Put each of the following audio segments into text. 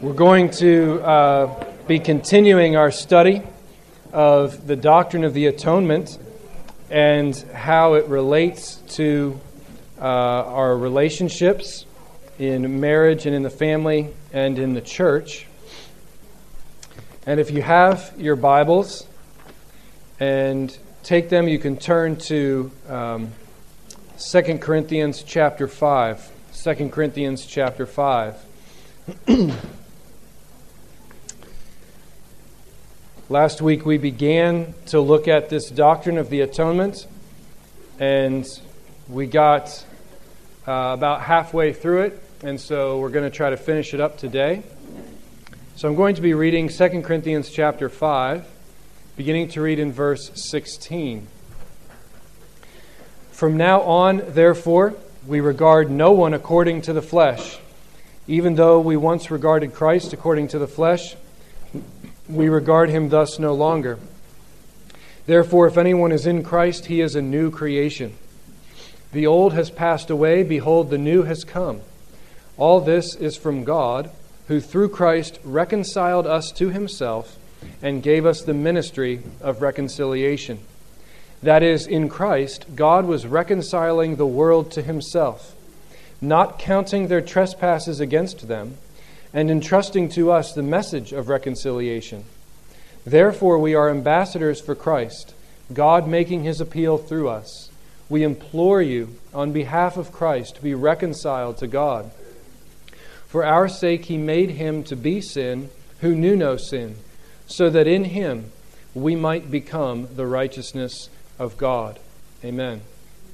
We're going to be continuing our study of the doctrine of the atonement and how it relates to our relationships in marriage and in the family and in the church. And if you have your Bibles and take them, you can turn to 2 Corinthians chapter 5. 2 Corinthians chapter 5. Last week we began to look at this doctrine of the atonement, and we got about halfway through it, and so we're going to try to finish it up today. So I'm going to be reading 2 Corinthians chapter 5, beginning to read in verse 16. From now on, therefore, we regard no one according to the flesh. Even though we once regarded Christ according to the flesh, we regard him thus no longer. Therefore, if anyone is in Christ, he is a new creation. The old has passed away, behold, the new has come. All this is from God, who through Christ reconciled us to himself and gave us the ministry of reconciliation. That is, in Christ, God was reconciling the world to himself, not counting their trespasses against them, and entrusting to us the message of reconciliation. Therefore we are ambassadors for Christ, God making his appeal through us. We implore you, on behalf of Christ, to be reconciled to God. For our sake he made him to be sin who knew no sin, so that in him we might become the righteousness of God. Amen.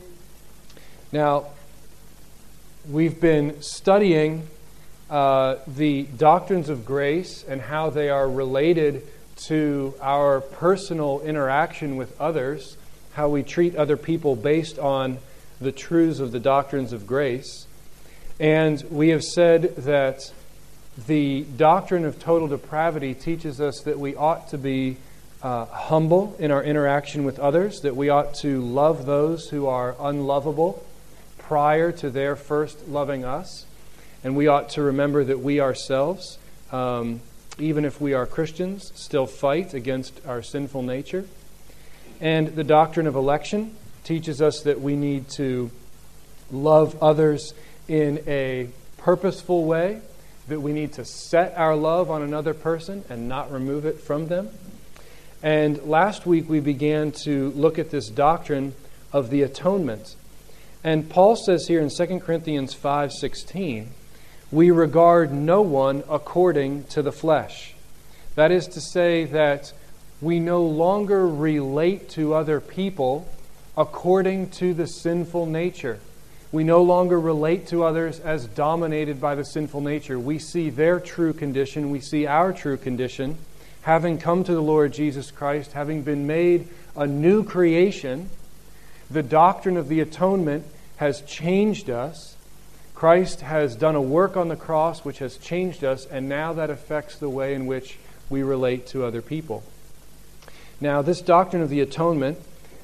Now, we've been studying the doctrines of grace and how they are related to our personal interaction with others, how we treat other people based on the truths of the doctrines of grace. And we have said that the doctrine of total depravity teaches us that we ought to be humble in our interaction with others, that we ought to love those who are unlovable prior to their first loving us. And we ought to remember that we ourselves, even if we are Christians, still fight against our sinful nature. And the doctrine of election teaches us that we need to love others in a purposeful way, that we need to set our love on another person and not remove it from them. And last week we began to look at this doctrine of the atonement. And Paul says here in 2 Corinthians 5:16, we regard no one according to the flesh. That is to say that we no longer relate to other people according to the sinful nature. We no longer relate to others as dominated by the sinful nature. We see their true condition. We see our true condition. Having come to the Lord Jesus Christ, having been made a new creation, the doctrine of the atonement has changed us. Christ has done a work on the cross which has changed us, and now that affects the way in which we relate to other people. Now, this doctrine of the atonement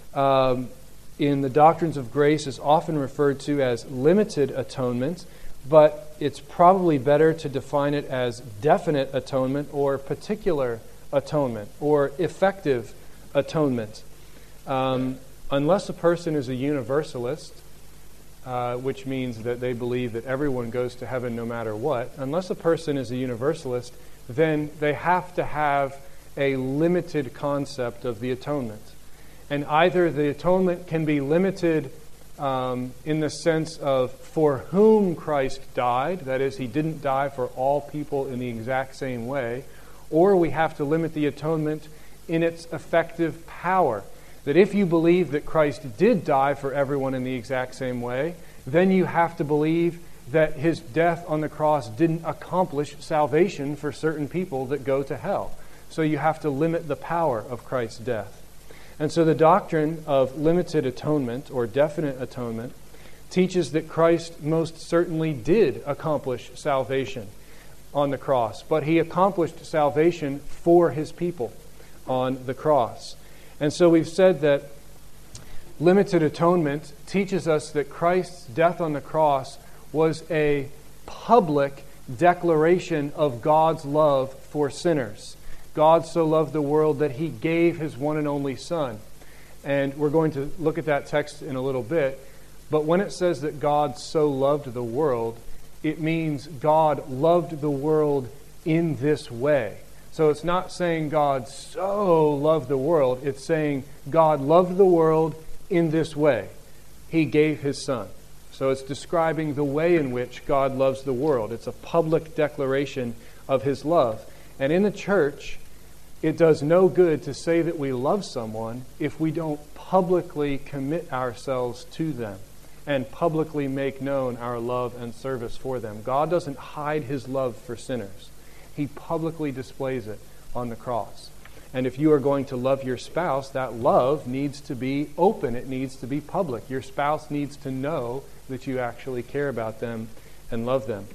in the doctrines of grace is often referred to as limited atonement, but it's probably better to define it as definite atonement or particular atonement or effective atonement. Unless a person is a universalist, which means that they believe that everyone goes to heaven no matter what. Unless a person is a universalist, then they have to have a limited concept of the atonement. And either the atonement can be limited in the sense of for whom Christ died, that is, he didn't die for all people in the exact same way, or we have to limit the atonement in its effective power. That if you believe that Christ did die for everyone in the exact same way, then you have to believe that his death on the cross didn't accomplish salvation for certain people that go to hell. So you have to limit the power of Christ's death. And so the doctrine of limited atonement or definite atonement teaches that Christ most certainly did accomplish salvation on the cross, but he accomplished salvation for his people on the cross. And so we've said that limited atonement teaches us that Christ's death on the cross was a public declaration of God's love for sinners. God so loved the world that he gave his one and only Son. And we're going to look at that text in a little bit. But when it says that God so loved the world, it means God loved the world in this way. So it's not saying God so loved the world. It's saying God loved the world in this way. He gave his Son. So it's describing the way in which God loves the world. It's a public declaration of his love. And in the church, it does no good to say that we love someone if we don't publicly commit ourselves to them and publicly make known our love and service for them. God doesn't hide his love for sinners. He publicly displays it on the cross. And if you are going to love your spouse, that love needs to be open. It needs to be public. Your spouse needs to know that you actually care about them and love them.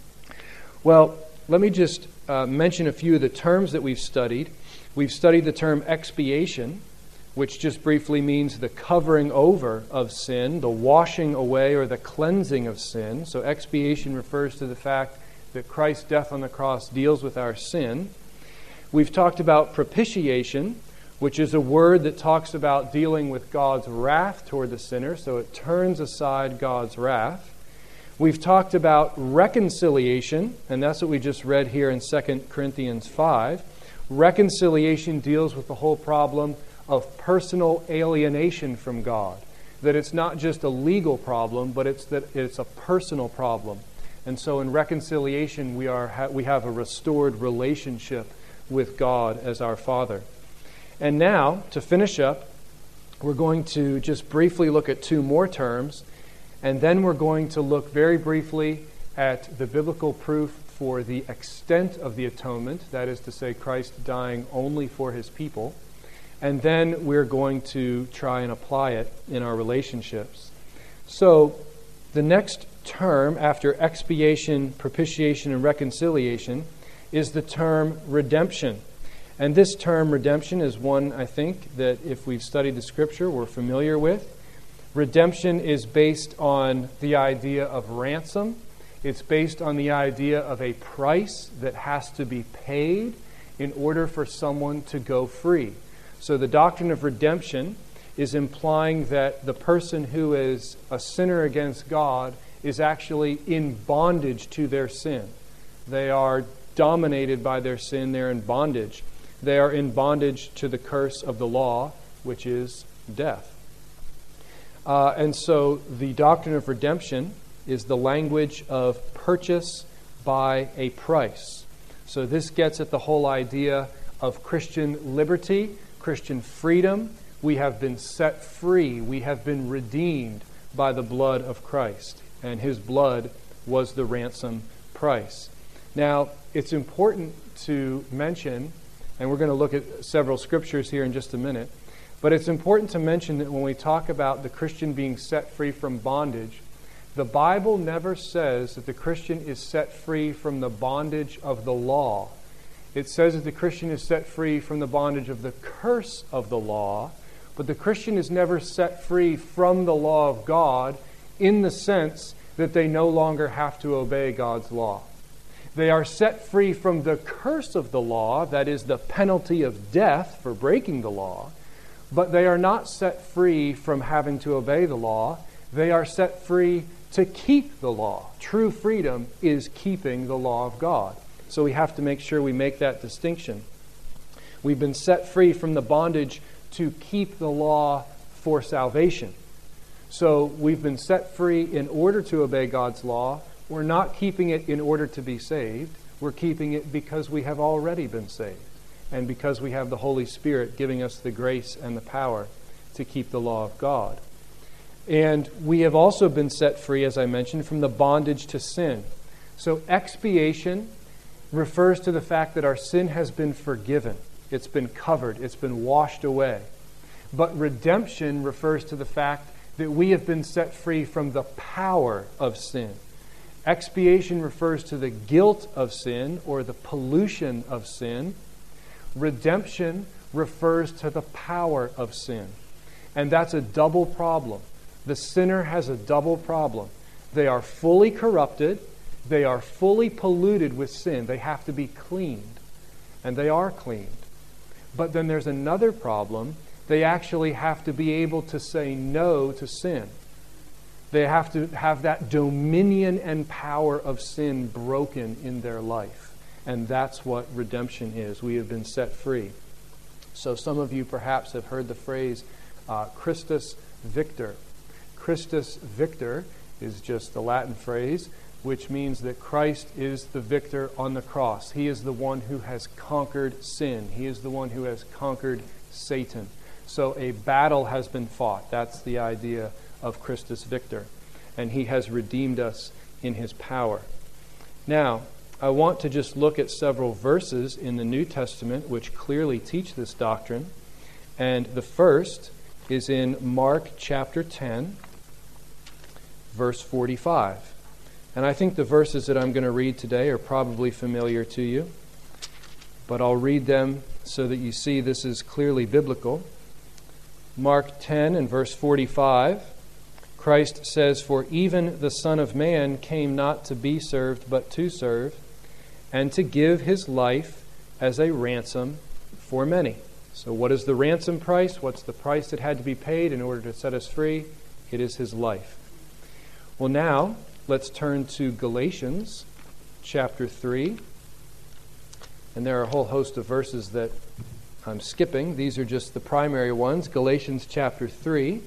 Well, let me just mention a few of the terms that we've studied. We've studied the term expiation, which just briefly means the covering over of sin, the washing away or the cleansing of sin. So expiation refers to the fact that Christ's death on the cross deals with our sin. We've talked about propitiation, which is a word that talks about dealing with God's wrath toward the sinner, so it turns aside God's wrath. We've talked about reconciliation, and that's what we just read here in 2 Corinthians 5. Reconciliation deals with the whole problem of personal alienation from God. That it's not just a legal problem, but it's a personal problem. And so in reconciliation, we have a restored relationship with God as our Father. And now, to finish up, we're going to just briefly look at two more terms, and then we're going to look very briefly at the biblical proof for the extent of the atonement, that is to say, Christ dying only for his people. And then we're going to try and apply it in our relationships. So, the next term after expiation, propitiation, and reconciliation is the term redemption. And this term redemption is one, I think, that if we've studied the Scripture, we're familiar with. Redemption is based on the idea of ransom. It's based on the idea of a price that has to be paid in order for someone to go free. So the doctrine of redemption is implying that the person who is a sinner against God is actually in bondage to their sin. They are dominated by their sin. They're in bondage. They are in bondage to the curse of the law, which is death. And so the doctrine of redemption is the language of purchase by a price. So this gets at the whole idea of Christian liberty, Christian freedom. We have been set free. We have been redeemed by the blood of Christ. And his blood was the ransom price. Now, it's important to mention, and we're going to look at several scriptures here in just a minute, but it's important to mention that when we talk about the Christian being set free from bondage, the Bible never says that the Christian is set free from the bondage of the law. It says that the Christian is set free from the bondage of the curse of the law, but the Christian is never set free from the law of God in the sense that they no longer have to obey God's law. They are set free from the curse of the law, that is the penalty of death for breaking the law, but they are not set free from having to obey the law. They are set free to keep the law. True freedom is keeping the law of God. So we have to make sure we make that distinction. We've been set free from the bondage to keep the law for salvation. So we've been set free in order to obey God's law. We're not keeping it in order to be saved. We're keeping it because we have already been saved and because we have the Holy Spirit giving us the grace and the power to keep the law of God. And we have also been set free, as I mentioned, from the bondage to sin. So expiation refers to the fact that our sin has been forgiven. It's been covered. It's been washed away. But redemption refers to the fact that we have been set free from the power of sin. Expiation refers to the guilt of sin or the pollution of sin. Redemption refers to the power of sin. And that's a double problem. The sinner has a double problem. They are fully corrupted They are fully polluted with sin. They have to be cleaned. And they are cleaned. But then there's another problem. They actually have to be able to say no to sin. They have to have that dominion and power of sin broken in their life. And that's what redemption is. We have been set free. So some of you perhaps have heard the phrase Christus Victor. Christus Victor is just the Latin phrase, which means that Christ is the victor on the cross. He is the one who has conquered sin. He is the one who has conquered Satan. So a battle has been fought. That's the idea of Christus Victor. And he has redeemed us in his power. Now, I want to just look at several verses in the New Testament which clearly teach this doctrine. And the first is in Mark chapter 10, verse 45. And I think the verses that I'm going to read today are probably familiar to you. But I'll read them so that you see this is clearly biblical. Mark 10 and verse 45, Christ says, "For even the Son of Man came not to be served, but to serve, and to give his life as a ransom for many." So what is the ransom price? What's the price that had to be paid in order to set us free? It is his life. Well, now, let's turn to Galatians chapter 3. And there are a whole host of verses that I'm skipping. These are just the primary ones. Galatians chapter 3.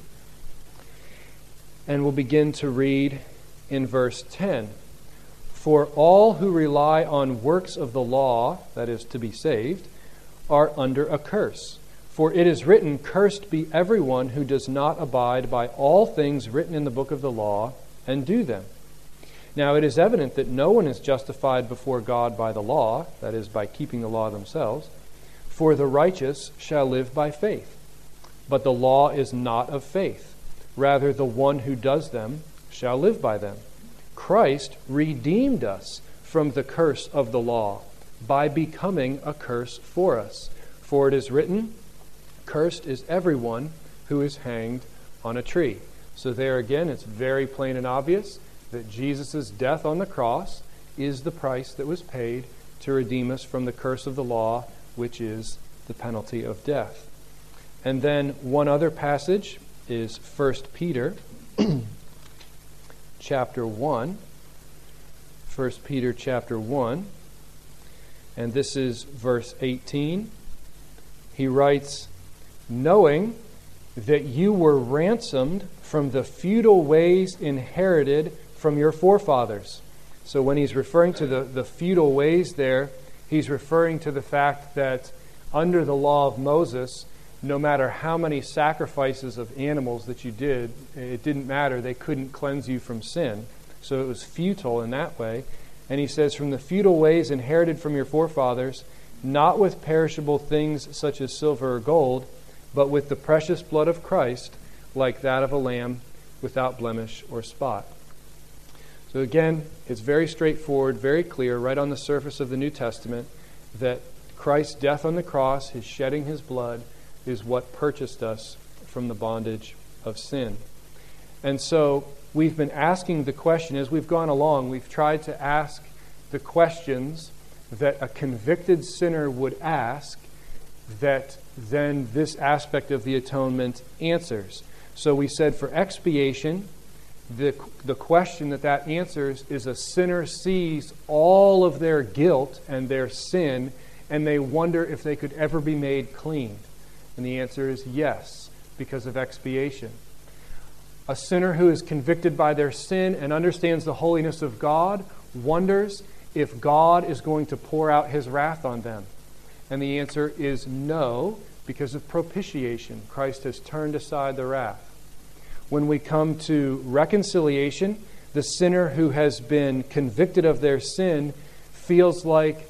And we'll begin to read in verse 10. "For all who rely on works of the law," that is, to be saved, "are under a curse. For it is written, 'Cursed be everyone who does not abide by all things written in the book of the law and do them.' Now it is evident that no one is justified before God by the law," that is, by keeping the law themselves, "for the righteous shall live by faith. But the law is not of faith. Rather, the one who does them shall live by them. Christ redeemed us from the curse of the law by becoming a curse for us. For it is written, 'Cursed is everyone who is hanged on a tree.'" So there again, it's very plain and obvious that Jesus' death on the cross is the price that was paid to redeem us from the curse of the law, which is the penalty of death. And then one other passage is 1 Peter chapter 1. 1 Peter chapter 1. And this is verse 18. He writes, "Knowing that you were ransomed from the futile ways inherited from your forefathers." So when he's referring to the futile ways there, he's referring to the fact that under the law of Moses, no matter how many sacrifices of animals that you did, it didn't matter. They couldn't cleanse you from sin. So it was futile in that way. And he says, "From the futile ways inherited from your forefathers, not with perishable things such as silver or gold, but with the precious blood of Christ, like that of a lamb without blemish or spot." So again, it's very straightforward, very clear, right on the surface of the New Testament, that Christ's death on the cross, his shedding his blood, is what purchased us from the bondage of sin. And so we've been asking the question, as we've gone along, we've tried to ask the questions that a convicted sinner would ask that then this aspect of the atonement answers. So we said for expiation, the question that answers is a sinner sees all of their guilt and their sin, and they wonder if they could ever be made clean. And the answer is yes, because of expiation. A sinner who is convicted by their sin and understands the holiness of God wonders if God is going to pour out his wrath on them. And the answer is no, because of propitiation. Christ has turned aside the wrath. When we come to reconciliation, the sinner who has been convicted of their sin feels like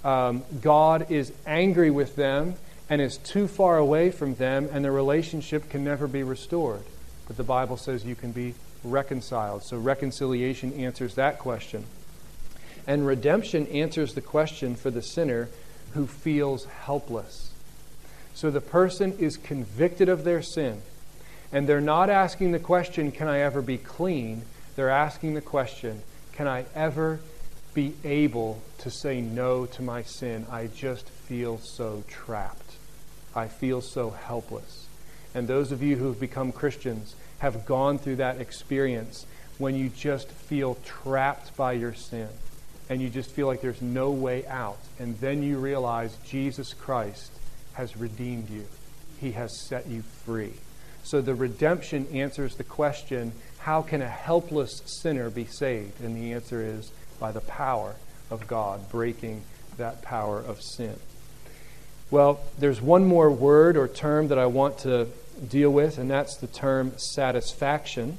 God is angry with them and is too far away from them, and the relationship can never be restored. But the Bible says you can be reconciled. So reconciliation answers that question. And redemption answers the question for the sinner who feels helpless. So the person is convicted of their sin, and they're not asking the question, can I ever be clean? They're asking the question, can I ever be able to say no to my sin. I just feel so trapped. I feel so helpless. And those of you who have become Christians have gone through that experience when you just feel trapped by your sin and you just feel like there's no way out. And then you realize Jesus Christ has redeemed you. He has set you free. So the redemption answers the question, how can a helpless sinner be saved? And the answer is by the power of God breaking that power of sin. Well, there's one more word or term that I want to deal with, and that's the term satisfaction.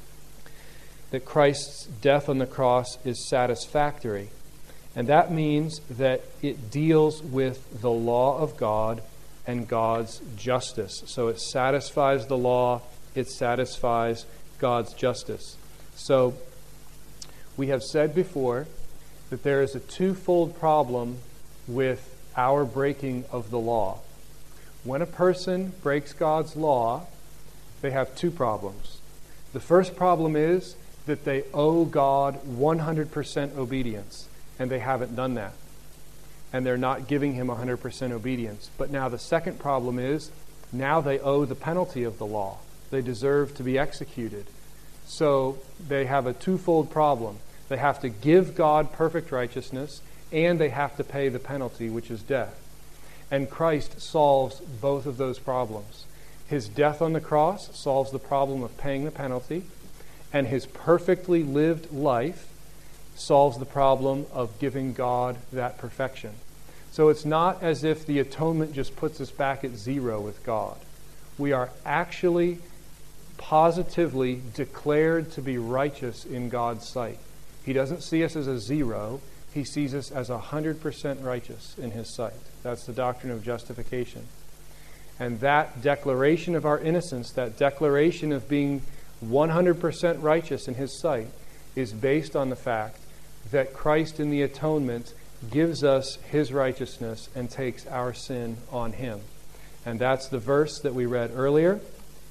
That Christ's death on the cross is satisfactory. And that means that it deals with the law of God and God's justice. So it satisfies the law, it satisfies God's justice. So we have said before that there is a twofold problem with our breaking of the law. When a person breaks God's law, they have two problems. The first problem is that they owe God 100% obedience, and they haven't done that. And they're not giving him 100% obedience. But now the second problem is, now they owe the penalty of the law. They deserve to be executed. So they have a twofold problem. They have to give God perfect righteousness, and they have to pay the penalty, which is death. And Christ solves both of those problems. His death on the cross solves the problem of paying the penalty, and his perfectly lived life solves the problem of giving God that perfection. So it's not as if the atonement just puts us back at zero with God. We are actually positively declared to be righteous in God's sight. He doesn't see us as a zero. He sees us as 100% righteous in his sight. That's the doctrine of justification. And that declaration of our innocence, that declaration of being 100% righteous in his sight, is based on the fact that Christ in the atonement gives us his righteousness and takes our sin on him. And that's the verse that we read earlier,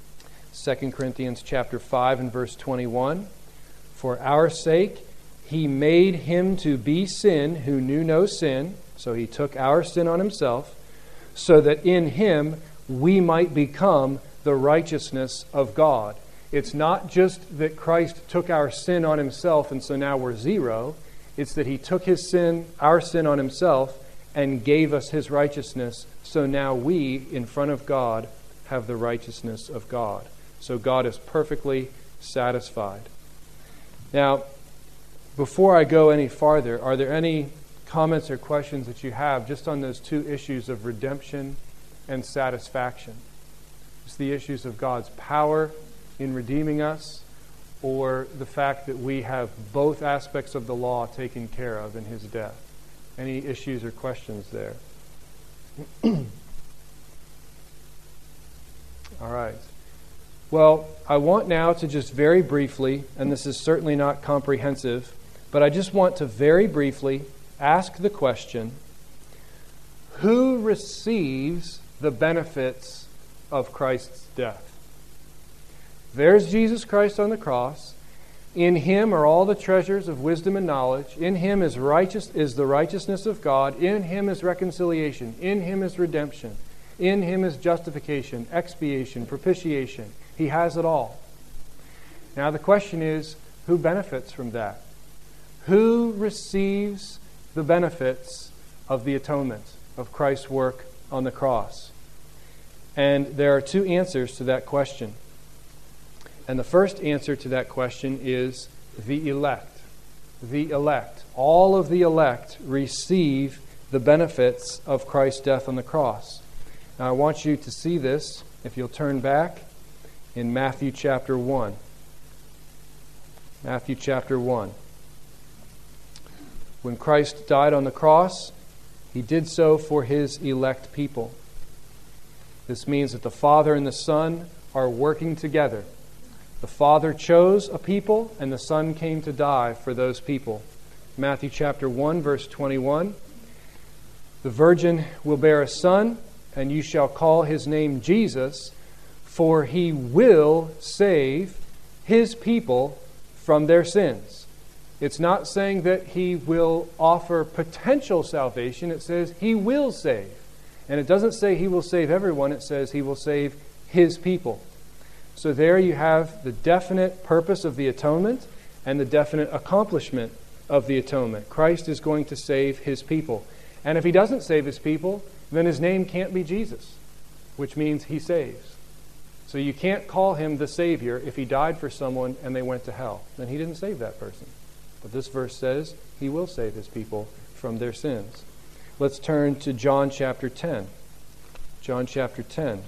2 Corinthians chapter 5 and verse 21. For our sake he made him to be sin who knew no sin, so he took our sin on himself, so that in him we might become the righteousness of God. It's not just that Christ took our sin on himself and so now we're zero. It's that he took his sin, our sin on himself, and gave us his righteousness. So now we, in front of God, have the righteousness of God. So God is perfectly satisfied. Now, before I go any farther, are there any comments or questions that you have just on those two issues of redemption and satisfaction? Just the issues of God's power in redeeming us, or the fact that we have both aspects of the law taken care of in his death. Any issues or questions there? All right. Well, I want now to just very briefly, and this is certainly not comprehensive, but I just want to very briefly ask the question, who receives the benefits of Christ's death? There's Jesus Christ on the cross. In him are all the treasures of wisdom and knowledge. In him is the righteousness of God. In him is reconciliation. In him is redemption. In him is justification, expiation, propitiation. He has it all. Now the question is, who benefits from that? Who receives the benefits of the atonement, of Christ's work on the cross? And there are two answers to that question. And the first answer to that question is the elect. The elect. All of the elect receive the benefits of Christ's death on the cross. Now I want you to see this, if you'll turn back, in Matthew chapter 1. Matthew chapter 1. When Christ died on the cross, he did so for his elect people. This means that the Father and the Son are working together. The Father chose a people, and the Son came to die for those people. Matthew chapter 1, verse 21. The virgin will bear a son, and you shall call his name Jesus, for he will save his people from their sins. It's not saying that he will offer potential salvation. It says he will save. And it doesn't say he will save everyone. It says he will save his people. So there you have the definite purpose of the atonement and the definite accomplishment of the atonement. Christ is going to save his people. And if he doesn't save his people, then his name can't be Jesus, which means he saves. So you can't call him the Savior if he died for someone and they went to hell. Then he didn't save that person. But this verse says he will save his people from their sins. Let's turn to John chapter 10. John chapter 10.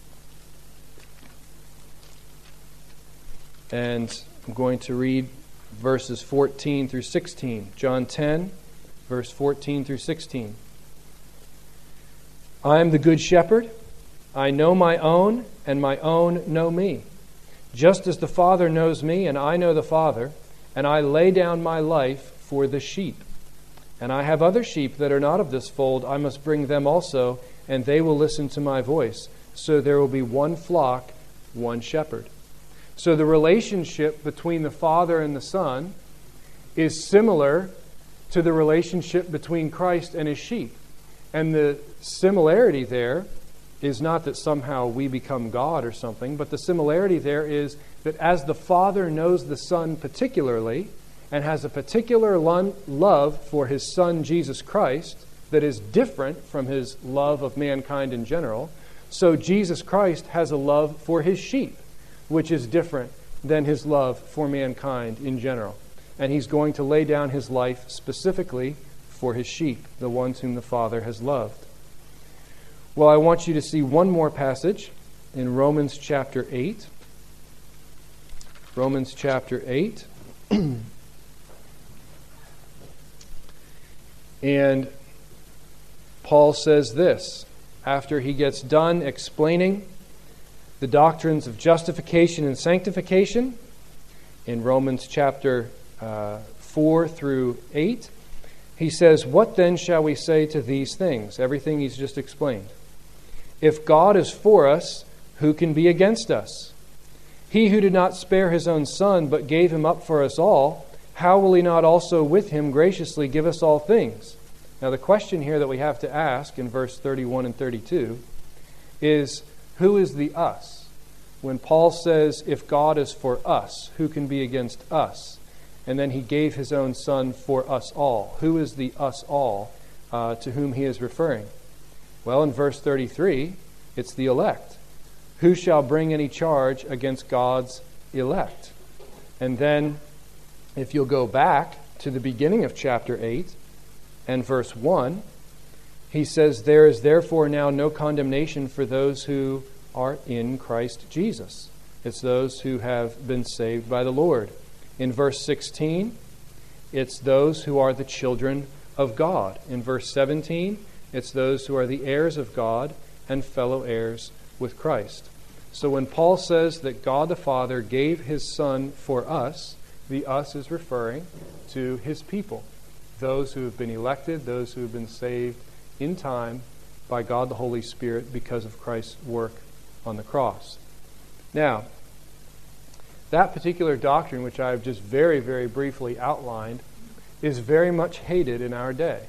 And I'm going to read verses 14 through 16. John 10, verse 14 through 16. I am the good shepherd. I know my own, and my own know me. Just as the Father knows me, and I know the Father, and I lay down my life for the sheep. And I have other sheep that are not of this fold. I must bring them also, and they will listen to my voice. So there will be one flock, one shepherd. So the relationship between the Father and the Son is similar to the relationship between Christ and his sheep. And the similarity there is not that somehow we become God or something, but the similarity there is that as the Father knows the Son particularly and has a particular love for his Son Jesus Christ that is different from his love of mankind in general, so Jesus Christ has a love for his sheep, which is different than his love for mankind in general. And he's going to lay down his life specifically for his sheep, the ones whom the Father has loved. Well, I want you to see one more passage in Romans chapter 8. Romans chapter 8. And Paul says this, after he gets done explaining the doctrines of justification and sanctification in Romans chapter 4 through 8, he says, "What then shall we say to these things?" Everything he's just explained. "If God is for us, who can be against us? He who did not spare his own Son, but gave him up for us all, how will he not also with him graciously give us all things?" Now the question here that we have to ask in verse 31 and 32 is, who is the us? When Paul says, if God is for us, who can be against us? And then he gave his own Son for us all. Who is the us all to whom he is referring? Well, in verse 33, it's the elect. Who shall bring any charge against God's elect? And then, if you'll go back to the beginning of chapter 8 and verse 1, he says, "There is therefore now no condemnation for those who are in Christ Jesus." It's those who have been saved by the Lord. In verse 16, it's those who are the children of God. In verse 17, it's those who are the heirs of God and fellow heirs with Christ. So when Paul says that God the Father gave his Son for us, the us is referring to his people, those who have been elected, those who have been saved in time by God the Holy Spirit because of Christ's work on the cross. Now, that particular doctrine, which I have just very, very briefly outlined, is very much hated in our day.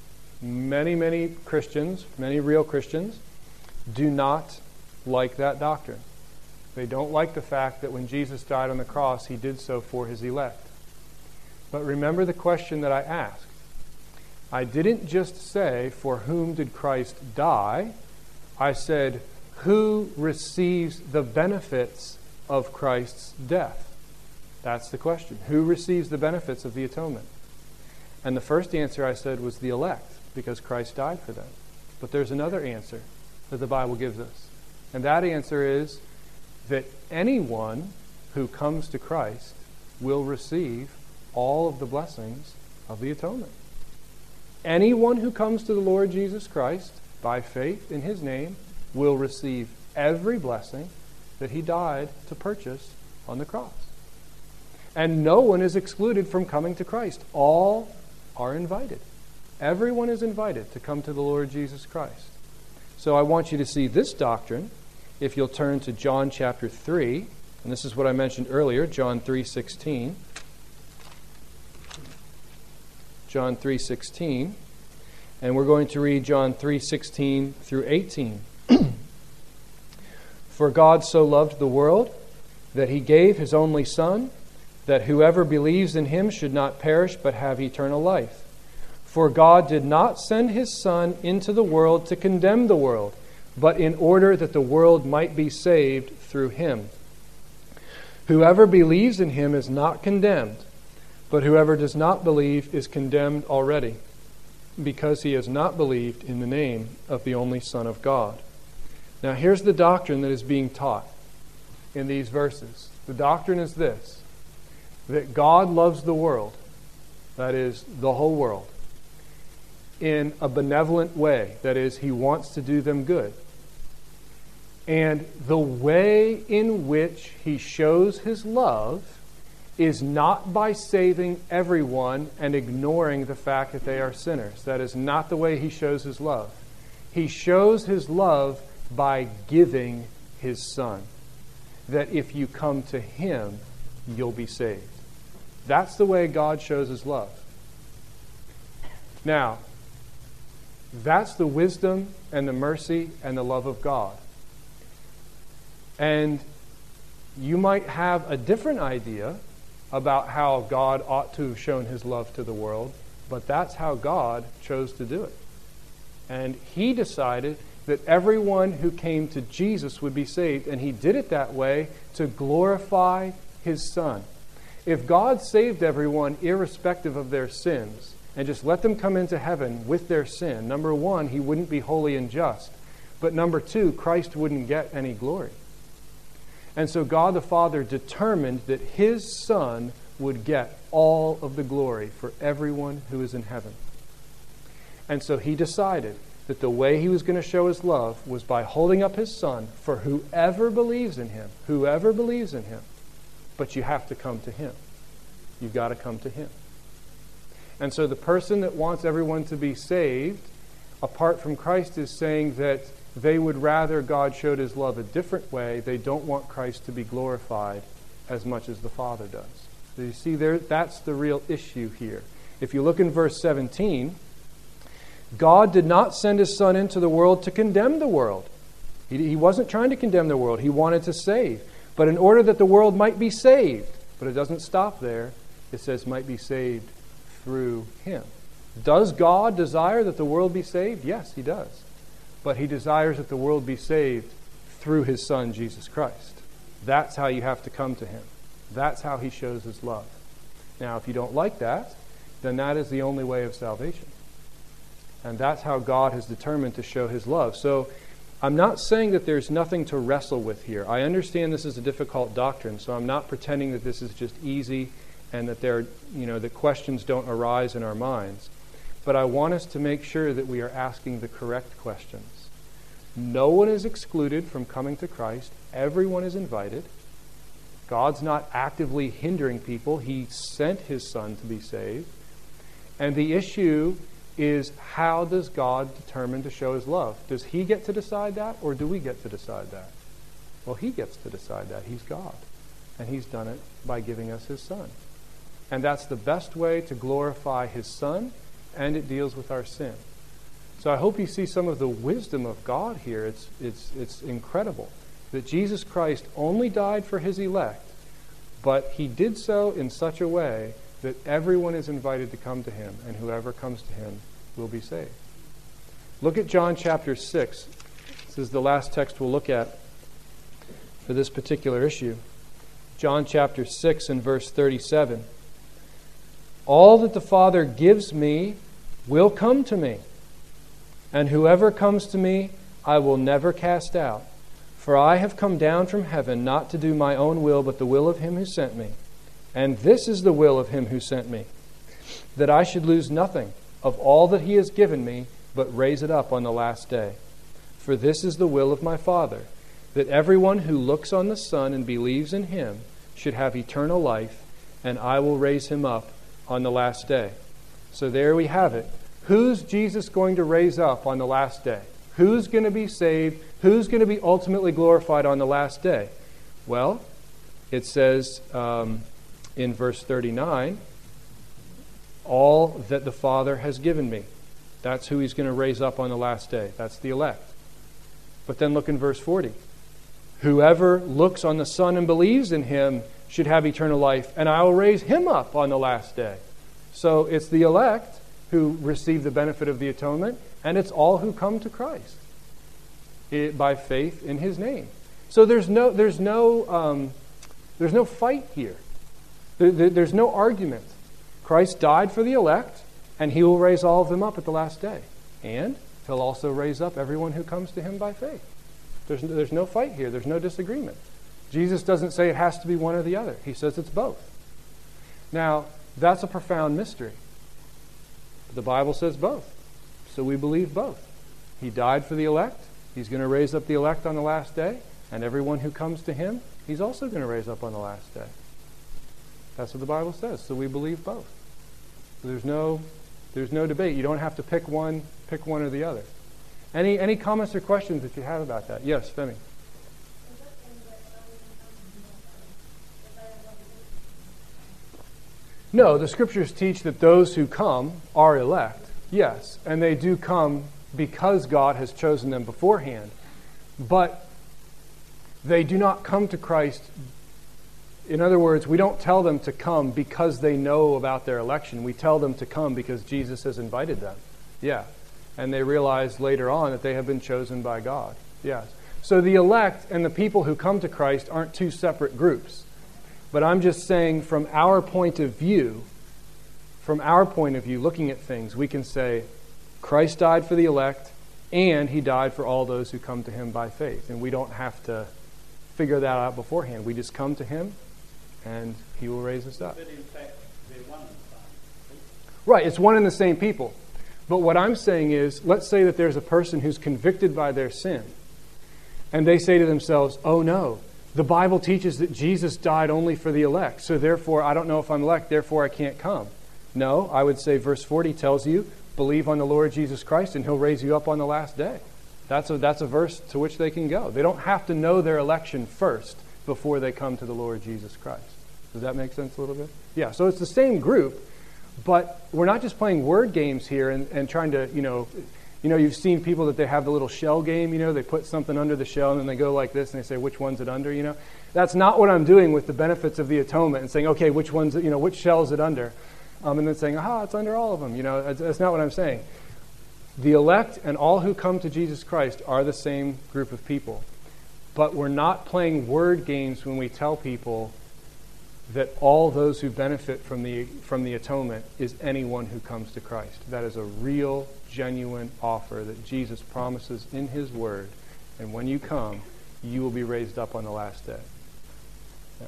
Many Christians, many real Christians, do not like that doctrine. They don't like the fact that when Jesus died on the cross, he did so for his elect. But remember the question that I asked. I didn't just say, for whom did Christ die? I said, who receives the benefits of Christ's death? That's the question. Who receives the benefits of the atonement? And the first answer I said was the elect, because Christ died for them. But there's another answer that the Bible gives us. And that answer is that anyone who comes to Christ will receive all of the blessings of the atonement. Anyone who comes to the Lord Jesus Christ by faith in his name will receive every blessing that he died to purchase on the cross. And no one is excluded from coming to Christ. All are invited. Everyone is invited to come to the Lord Jesus Christ. So I want you to see this doctrine if you'll turn to John chapter 3. And this is what I mentioned earlier, John 3:16. John 3:16. And we're going to read John 3:16 through 18. For God so loved the world that he gave his only Son, that whoever believes in him should not perish but have eternal life. For God did not send his Son into the world to condemn the world, but in order that the world might be saved through him. Whoever believes in him is not condemned, but whoever does not believe is condemned already, because he has not believed in the name of the only Son of God. Now here's the doctrine that is being taught in these verses. The doctrine is this, that God loves the world, that is, the whole world, in a benevolent way, that is, he wants to do them good. And the way in which he shows his love is not by saving everyone and ignoring the fact that they are sinners. That is not the way he shows his love. He shows his love by giving his Son, that if you come to him, you'll be saved. That's the way God shows his love. Now, that's the wisdom and the mercy and the love of God. And you might have a different idea about how God ought to have shown his love to the world, but that's how God chose to do it. And he decided that everyone who came to Jesus would be saved, and he did it that way to glorify his Son. If God saved everyone irrespective of their sins and just let them come into heaven with their sin, number one, he wouldn't be holy and just. But number two, Christ wouldn't get any glory. And so God the Father determined that his Son would get all of the glory for everyone who is in heaven. And so he decided that the way he was going to show his love was by holding up his Son for whoever believes in him. Whoever believes in him. But you have to come to him. You've got to come to him. And so the person that wants everyone to be saved, apart from Christ, is saying that they would rather God showed his love a different way. They don't want Christ to be glorified as much as the Father does. So you see, that's the real issue here. If you look in verse 17, God did not send his Son into the world to condemn the world. He wasn't trying to condemn the world. He wanted to save. But in order that the world might be saved, but it doesn't stop there. It says might be saved through him. Does God desire that the world be saved? Yes, he does. But he desires that the world be saved through his Son, Jesus Christ. That's how you have to come to him. That's how he shows his love. Now, if you don't like that, then that is the only way of salvation. And that's how God has determined to show his love. So I'm not saying that there's nothing to wrestle with here. I understand this is a difficult doctrine, so I'm not pretending that this is just easy and that the questions don't arise in our minds. But I want us to make sure that we are asking the correct questions. No one is excluded from coming to Christ. Everyone is invited. God's not actively hindering people. He sent his Son to be saved. And the issue is, how does God determine to show his love? Does he get to decide that, or do we get to decide that? Well, he gets to decide that. He's God. And he's done it by giving us his Son. And that's the best way to glorify his Son, and it deals with our sin. So I hope you see some of the wisdom of God here. It's incredible that Jesus Christ only died for his elect, but he did so in such a way that everyone is invited to come to him, and whoever comes to him will be saved. Look at John chapter 6. This is the last text we'll look at for this particular issue. John chapter 6 and verse 37. All that the Father gives me will come to me, and whoever comes to me I will never cast out. For I have come down from heaven not to do my own will, but the will of him who sent me. And this is the will of him who sent me, that I should lose nothing of all that he has given me, but raise it up on the last day. For this is the will of my Father, that everyone who looks on the Son and believes in him should have eternal life, and I will raise him up on the last day. So there we have it. Who's Jesus going to raise up on the last day? Who's going to be saved? Who's going to be ultimately glorified on the last day? Well, it says in verse 39, all that the Father has given me. That's who he's going to raise up on the last day. That's the elect. But then look in verse 40. Whoever looks on the Son and believes in him should have eternal life, and I will raise him up on the last day. So it's the elect who receive the benefit of the atonement, and it's all who come to Christ by faith in his name. So there's no fight here. There's no argument. Christ died for the elect, and he will raise all of them up at the last day. And he'll also raise up everyone who comes to him by faith. There's no fight here. There's no disagreement. Jesus doesn't say it has to be one or the other. He says it's both. Now, that's a profound mystery. The Bible says both. So we believe both. He died for the elect. He's going to raise up the elect on the last day. And everyone who comes to him, he's also going to raise up on the last day. That's what the Bible says. So we believe both. So there's no debate. You don't have to pick one or the other. Any comments or questions that you have about that? Yes, Femi. No, the Scriptures teach that those who come are elect, yes, and they do come because God has chosen them beforehand. But they do not come to Christ. In other words, we don't tell them to come because they know about their election. We tell them to come because Jesus has invited them. Yeah. And they realize later on that they have been chosen by God. Yes. So the elect and the people who come to Christ aren't two separate groups. But I'm just saying from our point of view, looking at things, we can say Christ died for the elect and he died for all those who come to him by faith. And we don't have to figure that out beforehand. We just come to him and he will raise us up. But in fact, they're one and the same. Right, it's one and the same people. But what I'm saying is, let's say that there's a person who's convicted by their sin. And they say to themselves, oh no, the Bible teaches that Jesus died only for the elect. So therefore, I don't know if I'm elect, therefore I can't come. No, I would say verse 40 tells you, believe on the Lord Jesus Christ and he'll raise you up on the last day. That's a verse to which they can go. They don't have to know their election first before they come to the Lord Jesus Christ. Does that make sense a little bit? Yeah, so it's the same group, but we're not just playing word games here and trying to, you've seen people that they have the little shell game, they put something under the shell and then they go like this and they say, which one's it under, That's not what I'm doing with the benefits of the atonement and saying, okay, which shell is it under? And then saying, it's under all of them. That's not what I'm saying. The elect and all who come to Jesus Christ are the same group of people. But we're not playing word games when we tell people that all those who benefit from the atonement is anyone who comes to Christ. That is a real, genuine offer that Jesus promises in his word. And when you come, you will be raised up on the last day. Yeah.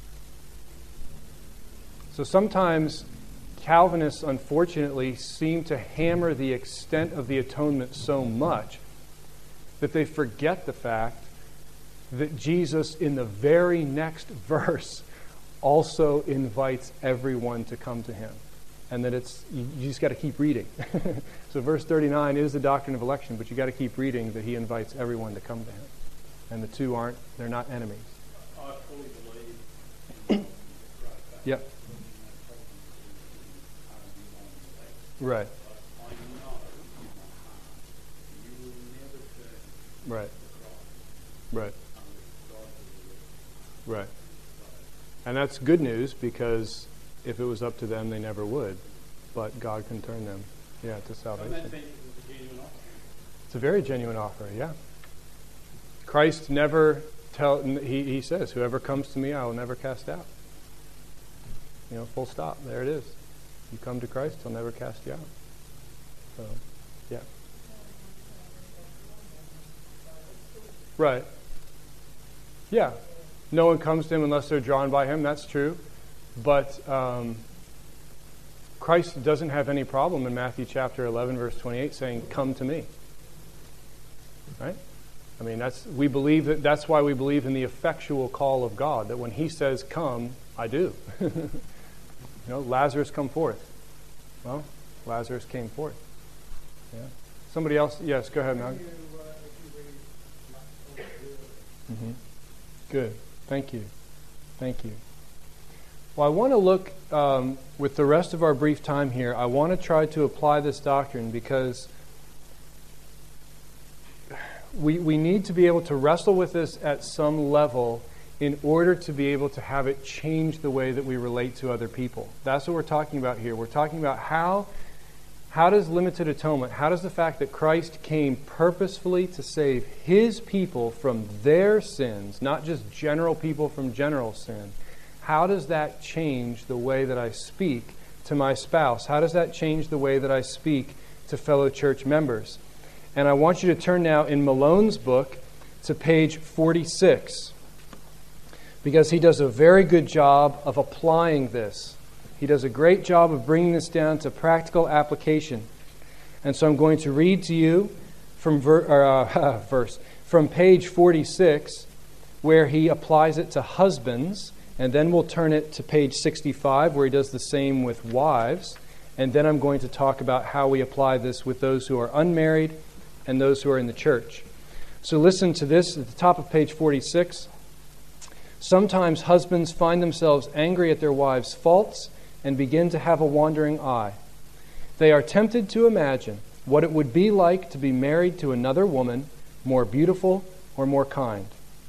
So sometimes Calvinists, unfortunately, seem to hammer the extent of the atonement so much that they forget the fact that Jesus, in the very next verse, also invites everyone to come to him. And that you just got to keep reading. So verse 39 is the doctrine of election, but you got to keep reading that he invites everyone to come to him. And the two they're not enemies. I fully believe. Yep. Right. I know in my heart you will never turn Right. unless Right. God will. Right. And that's good news because if it was up to them, they never would. But God can turn them, to salvation. So that means it's a genuine offer. It's a very genuine offer, yeah. Christ never he says, whoever comes to me, I will never cast out. Full stop. There it is. You come to Christ, he'll never cast you out. So, yeah. Right. Yeah. No one comes to him unless they're drawn by him. That's true. But Christ doesn't have any problem in Matthew chapter 11, verse 28, saying, come to me. Right? I mean, that's why we believe in the effectual call of God, that when he says, come, I do. Lazarus, come forth. Well, Lazarus came forth. Yeah. Somebody else? Yes, go ahead, Mag. Mm-hmm. Good. Thank you. Well, I want to look, with the rest of our brief time here, I want to try to apply this doctrine because we need to be able to wrestle with this at some level in order to be able to have it change the way that we relate to other people. That's what we're talking about here. We're talking about how does limited atonement, how does the fact that Christ came purposefully to save His people from their sins, not just general people from general sin, how does that change the way that I speak to my spouse? How does that change the way that I speak to fellow church members? And I want you to turn now in Malone's book to page 46, because he does a very good job of applying this. He does a great job of bringing this down to practical application. And so I'm going to read to you from from page 46, where he applies it to husbands, and then we'll turn it to page 65, where he does the same with wives, and then I'm going to talk about how we apply this with those who are unmarried and those who are in the church. So listen to this at the top of page 46. Sometimes husbands find themselves angry at their wives' faults and begin to have a wandering eye. They are tempted to imagine what it would be like to be married to another woman, more beautiful or more kind.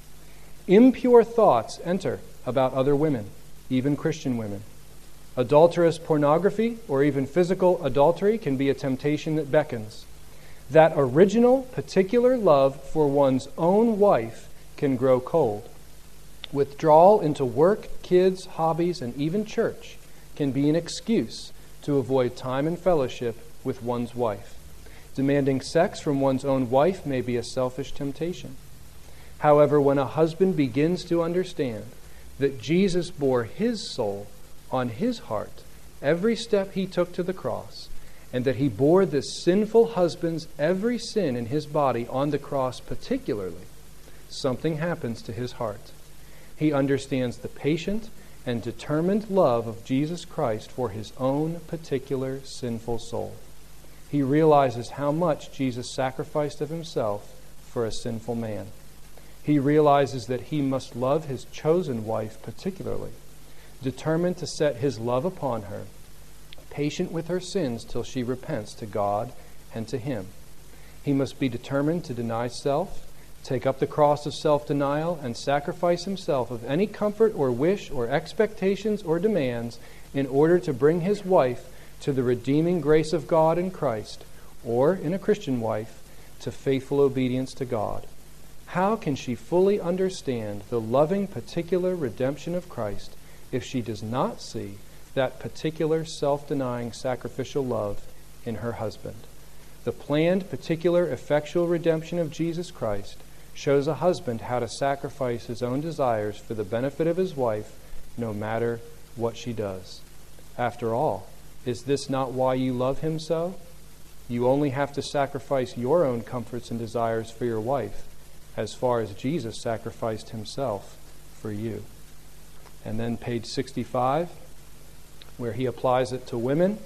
Impure thoughts enter about other women, even Christian women. Adulterous pornography or even physical adultery can be a temptation that beckons. That original, particular love for one's own wife can grow cold. Withdrawal into work, kids, hobbies, and even church can be an excuse to avoid time and fellowship with one's wife. Demanding sex from one's own wife may be a selfish temptation. However, when a husband begins to understand that Jesus bore His soul on His heart every step He took to the cross, and that He bore this sinful husband's every sin in His body on the cross particularly, something happens to his heart. He understands the patient and determined love of Jesus Christ for his own particular sinful soul. He realizes how much Jesus sacrificed of Himself for a sinful man. He realizes that he must love his chosen wife particularly, determined to set his love upon her, patient with her sins till she repents to God and to him. He must be determined to deny self, take up the cross of self-denial, and sacrifice himself of any comfort or wish or expectations or demands in order to bring his wife to the redeeming grace of God in Christ, or, in a Christian wife, to faithful obedience to God. How can she fully understand the loving particular redemption of Christ if she does not see that particular self-denying sacrificial love in her husband? The planned particular effectual redemption of Jesus Christ shows a husband how to sacrifice his own desires for the benefit of his wife, no matter what she does. After all, is this not why you love him so? You only have to sacrifice your own comforts and desires for your wife, as far as Jesus sacrificed Himself for you. And then page 65, where he applies it to women.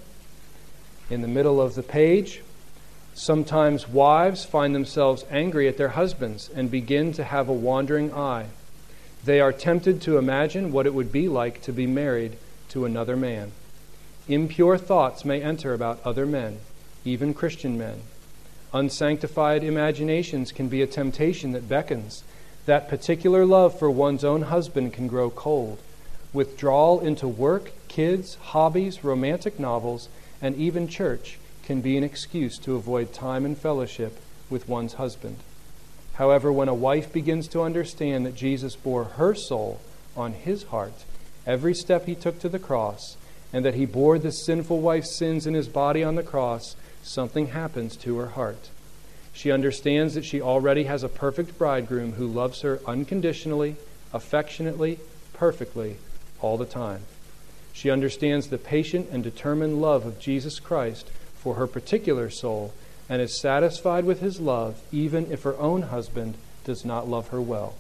In the middle of the page, sometimes wives find themselves angry at their husbands and begin to have a wandering eye. They are tempted to imagine what it would be like to be married to another man. Impure thoughts may enter about other men, even Christian men. Unsanctified imaginations can be a temptation that beckons. That particular love for one's own husband can grow cold. Withdrawal into work, kids, hobbies, romantic novels, and even church can be an excuse to avoid time and fellowship with one's husband. However, when a wife begins to understand that Jesus bore her soul on His heart every step He took to the cross, and that He bore this sinful wife's sins in His body on the cross, something happens to her heart. She understands that she already has a perfect bridegroom who loves her unconditionally, affectionately, perfectly, all the time. She understands the patient and determined love of Jesus Christ for her particular soul, and is satisfied with His love even if her own husband does not love her well.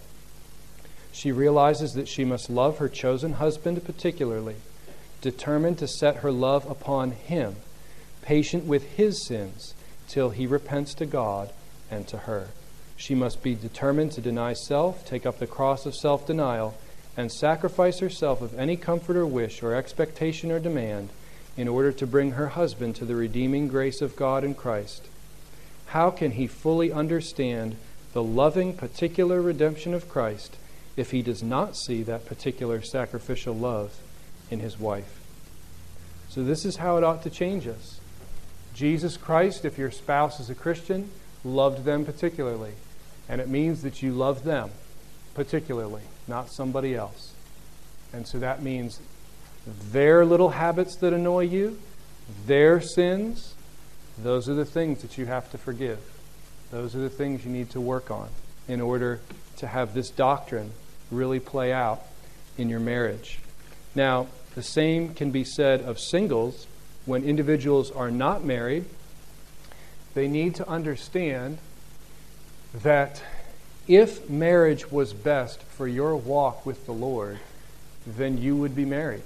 She realizes that she must love her chosen husband particularly, determined to set her love upon him, patient with his sins till he repents to God and to her. She must be determined to deny self, take up the cross of self-denial, and sacrifice herself of any comfort or wish or expectation or demand in order to bring her husband to the redeeming grace of God in Christ, how can he fully understand the loving particular redemption of Christ if he does not see that particular sacrificial love in his wife? So this is how it ought to change us. Jesus Christ, if your spouse is a Christian, loved them particularly. And it means that you love them particularly, not somebody else. And so that means their little habits that annoy you, their sins, those are the things that you have to forgive. Those are the things you need to work on in order to have this doctrine really play out in your marriage. Now, the same can be said of singles. When individuals are not married, they need to understand that if marriage was best for your walk with the Lord, then you would be married.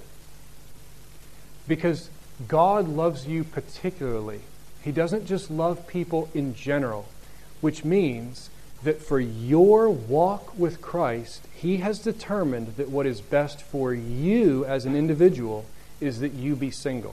Because God loves you particularly. He doesn't just love people in general, which means that for your walk with Christ, He has determined that what is best for you as an individual is that you be single.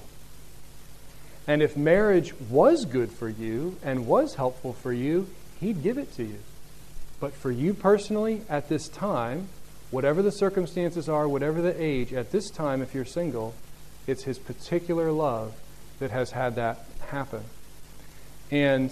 And if marriage was good for you and was helpful for you, He'd give it to you. But for you personally, at this time, whatever the circumstances are, whatever the age, at this time, if you're single, it's His particular love that has had that happen. And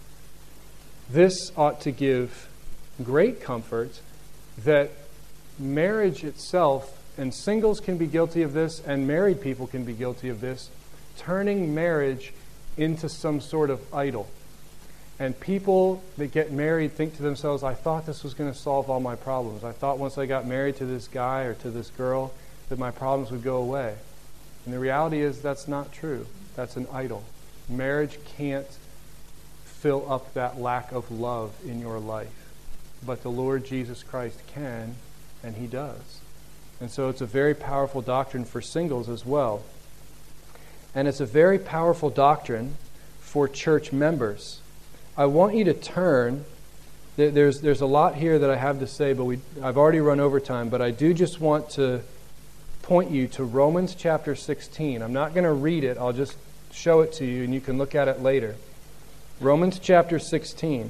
this ought to give great comfort that marriage itself, and singles can be guilty of this, and married people can be guilty of this, turning marriage into some sort of idol. And people that get married think to themselves, I thought this was going to solve all my problems. I thought once I got married to this guy or to this girl that my problems would go away. And the reality is that's not true. That's an idol. Marriage can't fill up that lack of love in your life. But the Lord Jesus Christ can, and He does. And so it's a very powerful doctrine for singles as well. And it's a very powerful doctrine for church members. I want you to turn. There's a lot here that I have to say, but I've already run over time. But I do just want to point you to Romans chapter 16. I'm not going to read it. I'll just show it to you, and you can look at it later. Romans chapter 16.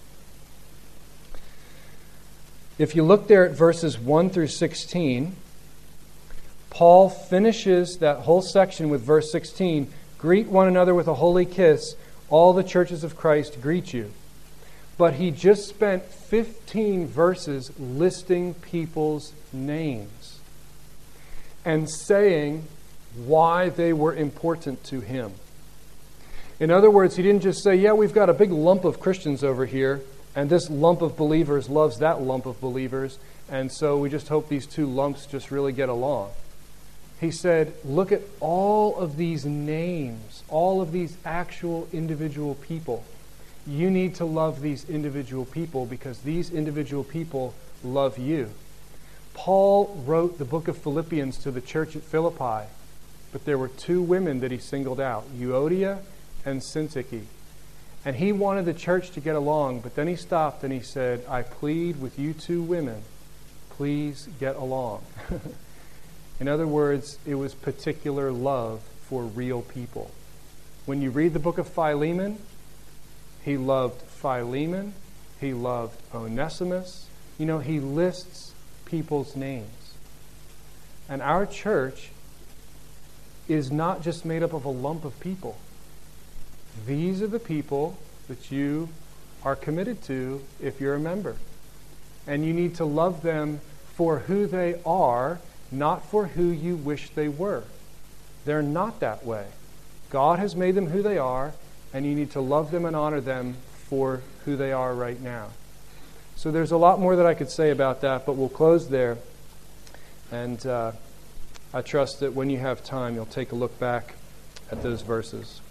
If you look there at verses 1 through 16, Paul finishes that whole section with verse 16, greet one another with a holy kiss. All the churches of Christ greet you. But he just spent 15 verses listing people's names and saying why they were important to him. In other words, he didn't just say, yeah, we've got a big lump of Christians over here, and this lump of believers loves that lump of believers, and so we just hope these two lumps just really get along. He said, look at all of these names, all of these actual individual people. You need to love these individual people because these individual people love you. Paul wrote the book of Philippians to the church at Philippi, but there were two women that he singled out, Euodia and Syntyche. And he wanted the church to get along, but then he stopped and he said, I plead with you two women, please get along. In other words, it was particular love for real people. When you read the book of Philemon, he loved Philemon, he loved Onesimus. You know, he lists people's names. And our church is not just made up of a lump of people. These are the people that you are committed to if you're a member. And you need to love them for who they are, not for who you wish they were. They're not that way. God has made them who they are, and you need to love them and honor them for who they are right now. So there's a lot more that I could say about that, but we'll close there. And I trust that when you have time, you'll take a look back at those verses.